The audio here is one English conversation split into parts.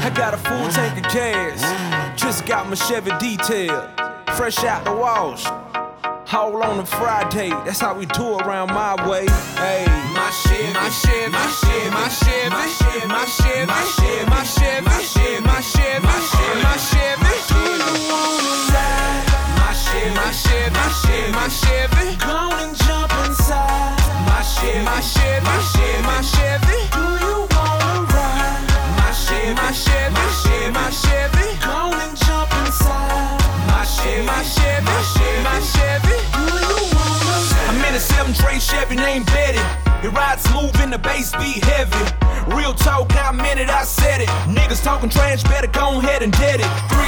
I got a full tank of gas, just got my Chevy detailed, fresh out the wash. All on a Friday, that's how we do around my way. Hey, my Chevy, my Chevy, my Chevy, my Chevy, my Chevy, my Chevy, my Chevy, my Chevy, my Chevy, my Chevy. Do you wanna ride? My Chevy, my Chevy, my Chevy, my Chevy. Come and jump inside. My Chevy, my Chevy, my Chevy, my Chevy. Do you wanna ride? My Chevy, my Chevy, my Chevy, my Chevy. Come and jump inside. My Chevy, my Chevy, my Chevy, my Chevy. I'm in a 7 tray Chevy named Betty. It rides smooth and the bass beat heavy. Real talk, I meant it, I said it. Niggas talking trash, better go ahead and dead it.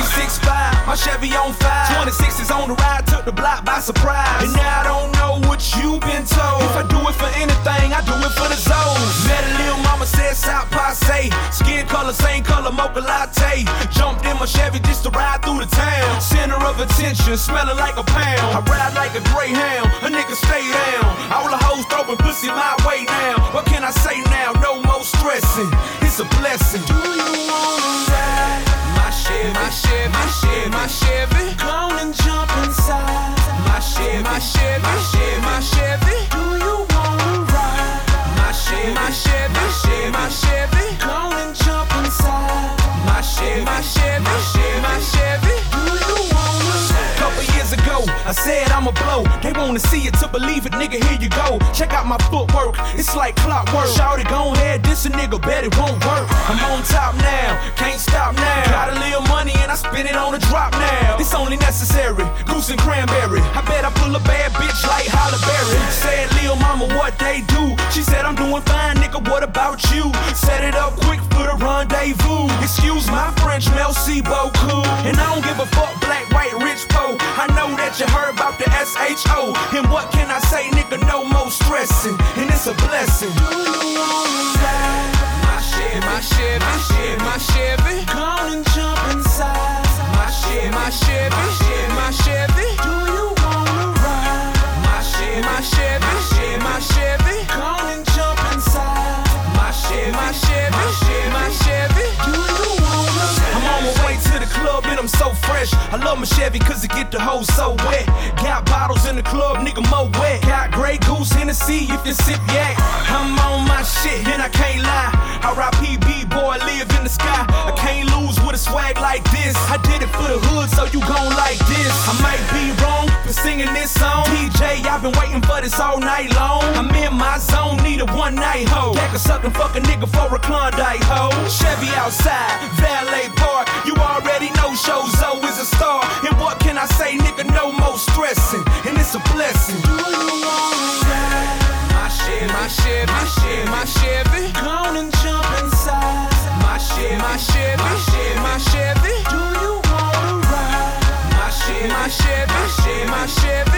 365, my Chevy on 5. 26 is on the ride, took the block by surprise. And now I don't know what you been told. If I do it for anything, I do it for the zones. Met a little mama, said South Passe. Skin color, same color, mocha latte. Jumped in my Chevy just to ride through the town. Center of attention, smelling like a pound. I ride like a greyhound, a nigga stay down. All the hoes throwing pussy my way now. What can I say now? No more stressing, it's a blessing. Do you wanna ride? My Chevy, my Chevy, my Chevy, my Chevy. Come on and jump inside. My Chevy, my Chevy, my Chevy, my Chevy. Do you wanna ride? My Chevy, my Chevy, my Chevy, my Chevy. Come on and jump inside. My Chevy, my Chevy, my Chevy, my Chevy. Do you wanna ride? Couple years ago, I said I'ma blow. They wanna see it to believe it, nigga, here you go. Check out my footwork, it's like clockwork. Shawty, go ahead, this a nigga, bet it won't work. I'm on top now, can't stop now. Got a little money and I spend it on a drop now. It's only necessary, goose and cranberry. I bet I pull a bad bitch like Halle Berry. Said Lil Mama, what they do? She said I'm doing fine, nigga, what about you? Set it up quick for the rendezvous. Excuse my French, merci beaucoup. And I don't give a fuck, black, white, rich, poor. I know that you heard about the SHO. And what can I say, nigga, no more stressing. And it's a blessing. Do you wanna ride? My Chevy, my Chevy, my Chevy, my Chevy. Come on and jump inside. My Chevy, my Chevy, my Chevy, my Chevy. Do you wanna ride? My Chevy, my Chevy, my Chevy, my Chevy. Come on and jump inside. My Chevy, my Chevy, my Chevy, my Chevy. Do you wanna ride? I'm on my way to the club and I'm so fresh. I love my Chevy cause it get the hose so wet. Got bottles in the club, nigga, more wet. Got Grey Goose, Hennessy, if you sip yak. I'm on my shit and I can't lie. R.I.P. B-boy, live in the sky. I can't lose with a swag like this. I did it for the hood, so you gon' like this. I might be wrong for singing this song. TJ, I've been waiting for this all night long. I'm in my zone, need a one night hoe. That can suck and fuck a nigga for a Klondike hoe. Chevy outside, valet park. You already know Shozo is a star. And what can I say, nigga, no more stressing. And it's a blessing. Do you wanna ride? My Chevy, my Chevy, my Chevy, my Chevy. Come on and jump inside. My Chevy, my Chevy, my Chevy, my Chevy. Do you wanna ride? My Chevy, my Chevy, my Chevy, my Chevy.